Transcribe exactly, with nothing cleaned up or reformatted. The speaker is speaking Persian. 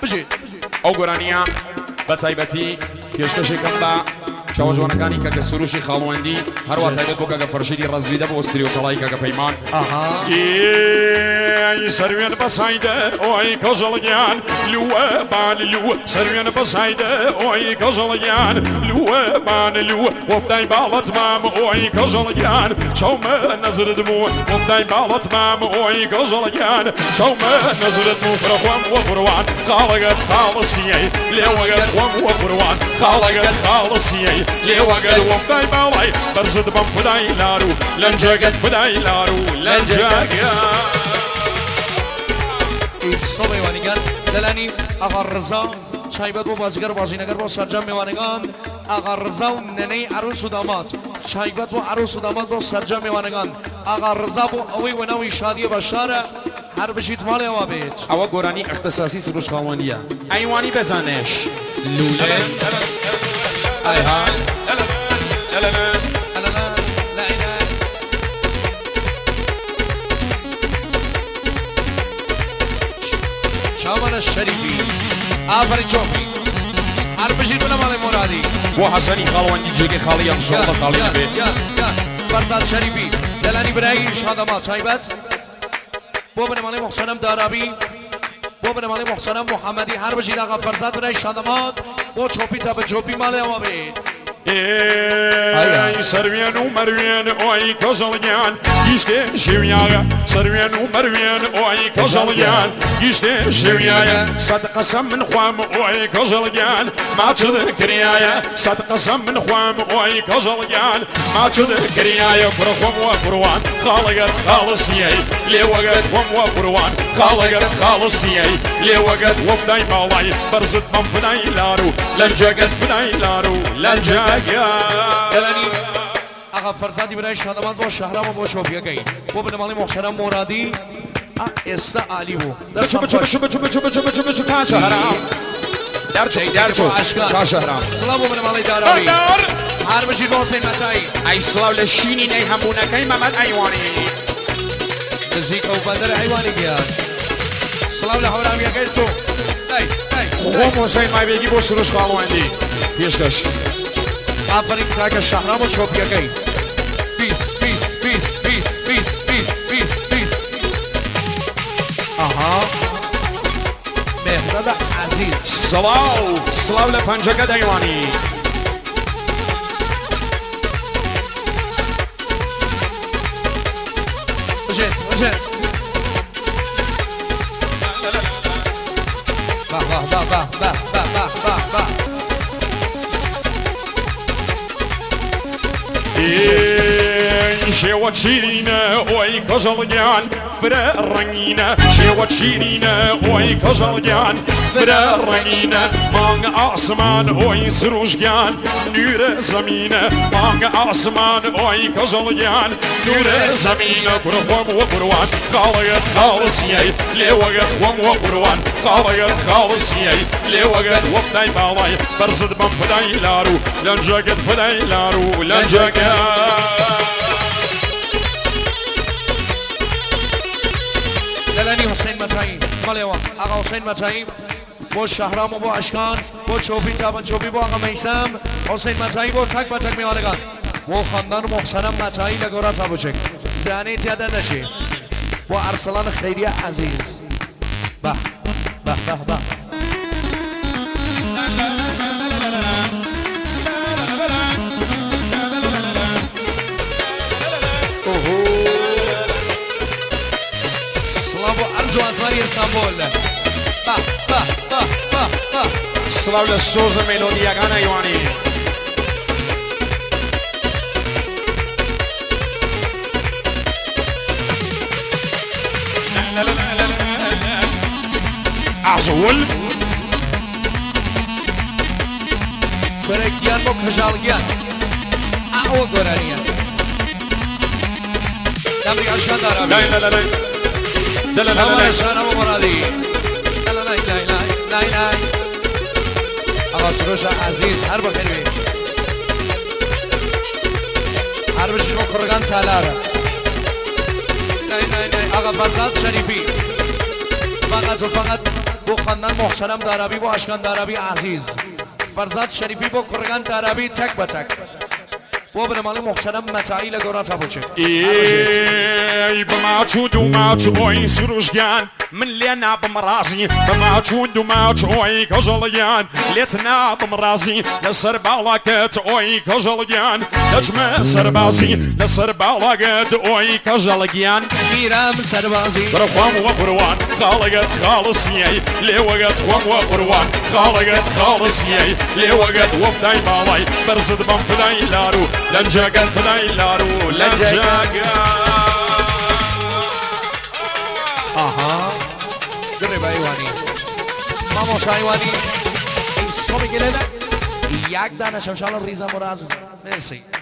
بجید ئەو گۆرانیە بە تایبەتی پێشکەشێکم بە چاوەژوانەکانی کەکە سروشی خاڵوەندی هەروە تایبەت بۆ کەکە فەرشیدی ڕەزویدە بۆ سری و تەڵای کەکە پەیمان ئێ سەروێن بەسایدە ئۆی کەژەڵگیان لووە بان لووە سەروێن بەسایدە ئۆی کەژەڵگیان لووە بان لووە وەفتای باڵەت مام ئۆی کەژەڵگیان چاومە نەزرت بوو وەفتای باڵەت مام ئۆی کەژەڵگیان چاومە نەزرت بوو فرەخۆم وە بڕوان خاڵەگەت خاڵسیەی لێوەگەت خۆم وە بڕوان خاڵەگەت خاڵسیەی لێوەگەر وەفتای باڵای بەرزت بەم فدای لارو لەنجەگەت فدای لارو لەنجەگە ئیستا میوانیگەن دەلانی ئاغا ڕزا چایبەت بۆ بازیگەر و بازینەگەر بۆ سەرجەم میوانەکان ئاغا ڕزا و نەنەی عروس و داماد چایبەت بۆ عروس و داماد بۆ سەرجەم میوانەکان ئاغا ڕزا بۆ ئەوەی وەناوی شادیە بەشارە هەر بشیت ماڵی ئەوە بێت ئەوە گۆرانی اختصاصی سروش خاڵوەندیە ئەیوانی بەزانێش لولێ ئایها شامان الشريفي آفرین چوپی هر بشید بنا مال مرادی بۆ حەسەنی خاڵوەندی جێگەی خاڵی ئەمشەڵە خاڵی نەبێ فرزاد شریفی دلانی برای شادەما تایبەت بۆ بنەماڵی محسەنەم دارابی بۆ بنەماڵی محسەنەم محەممەدی هەر بشید ئاغا فرزاد برای شادەمات بۆ چۆپی تا بە چۆپی ماڵی ئەوە بێت ئێ سەروێن و مەروێن ئۆی کەژەڵگیان گیشتێ شێویاگە سەروێن و مەروێن ئۆی کەژەڵگیان گیشتێ شێویایە سەد قەسەم من خوام ئۆی کەژەڵگیان ماچد کریایە سەد قەسەم من خوام ئۆی کەژەڵگیان ماچد کریایە کوڕەخۆم وە کوڕوان خاڵەگەت خاڵسیەی لێوەگەت خۆم وە کوڕوان خاڵەگەت خاڵسیەی لێوەگەت وەفدای ماڵای بەرزت بەم فدای لارو لەنجەگەت فدای لارو لەنجە دلانی آقا فرزادی برای شادەمات بۆ شەهرام و بۆ شۆپیەکەی بۆ بنەماڵی محسەنەم مرادی ئێستا عالی بوو بچو بچو بچو بچو بچو بچو بچو بچو کا شەهرام دەرچەی دەرچۆ کا شەهرام سڵاو بۆ بنەماڵی داراوی هەر بشید بۆ حوسێن مەتایی ئەی سڵاو لە شینی نەی هەموونەکەی مەمەد ئەیوانی نزیکە و بەندەرە ئەیوانی گیان سڵاو لە هەورامیەکەی سۆ خۆم حوسێن مایبێگی بۆ سروش خاڵوەندی پێشکەش آفرین کاکە شەهرام و چۆپیەکەی پیس پیس پیس پیس پیس پیس پیس پیس ئاها مهرەد عەزیز سڵاو سڵاو لە پەنجەکە دەیوانی بژێت بژێت با با با با با با با با شێوە چیرینە ئۆی کەژەڵگیان فرە ڕەنگینە شێوە چیرینە ئۆی کەژەڵگیان فرە ڕەنگینە مانگە ئاسمان ئۆی سروشگیان نورە زەمینە مانگە ئاسمان ئۆی کەژەڵگیان نورە زەمینە کوڕە خۆم وە بڕوان خاڵەگەت خاڵسیەی لێوەگەت خۆم وە بڕوان خاڵەگەت خاڵسیەی لێوەگەت وەفتای باڵای بەرزت بەم فدای لارو لەنجەگەت فدای لارو لەنجەگە دلانی حوسێن مەتایی مەڵێوە ئاغا حوسێن مەتایی بۆ شەهرام و بۆ عەشقان بۆ چۆپی چاپەن چۆپی بۆ ئاغا مەیسەم حوسێن مەتایی بۆ تەک بە تەک میوانەکان بۆ خاندان محسەنەم مەتایی لە گۆرا چاپۆچێک زانەی زیادە نەچێ بۆ ئەرسەڵان خەیریە عەزیز بە بە بە بە سلام عرض و ازماری استانبول با با با با با سلام لە سۆزە مێلۆدیەکان ئەیوانی ئازوول گۆرەگیان بۆ کەژاڵگیان ئەوە گۆرانیە دەبری عەشقان دارابی لای لای لای لا لا لا لا شانە بۆ مەڕادی لا لا لای لای لای لای لای ئەوە سرۆشە عەزیز هەر بەخێر بێ هەر بشین بۆ کوڕەکان چالارە لای لای لای ئاغا فەرزاد شەریفی فقط و فقط بو خاندان محترم دارابی بو اشکان دارابی عزیز فرزاد شریفی بو کرگان دارابی تک به تک بو برمال محترم متاعی لگورا تبوچه ای بماچود و ماچوی سروشگان من لینا بمرازی بماچود و ماچوی کجلیان لیتنا بمرازی لسر بالاکت اوی کجلیان لجمه سربازی لسر بالاکت اوی کجلیان میرم سربازی برا خوام و قروان خالقت خالصیی لیوقت خوام و قروان خالقت خالصیی لیوقت وفدای باላይ برزد بم فدای لارو لنجاقت فدای لارو لنجاقت آها قرب ایوانی ماموش ایوانی این سومی گله ده یک دانه شمشال ریزم و راز مرسی